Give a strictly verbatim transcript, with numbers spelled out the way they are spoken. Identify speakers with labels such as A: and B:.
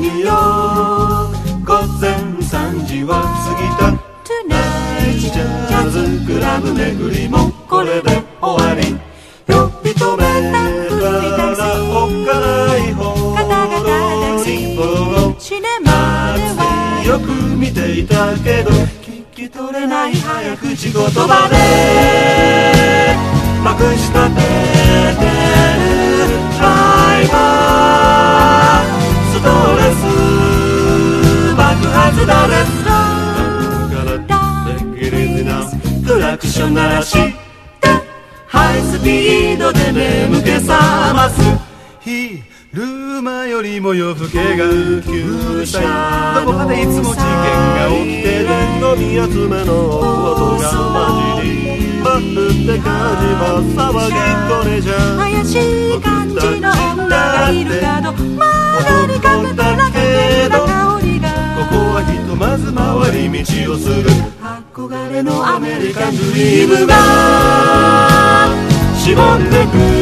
A: によ午前さんじは過ぎた。ナイトジャズクラブ巡りもこれで終わり。呼び止めたらお解放の日報。シネマではよく見ていたけど聞き取れない早口言葉でまくし立ててるライバー。ストレス爆発だね。クラクション鳴らしてハイスピードで眠気覚ます。
B: 昼間よりも夜更けが急したどこかでいつも事件が起きてる。
A: 飲み集めの音が混じりバッって感じも騒ぎこれじゃ
C: 怪しい感じの女がいるかど曲がりかけたらけな香りが。
A: ここはひとまず回り道をする。憧れのアメリカンドリームがしぼんでく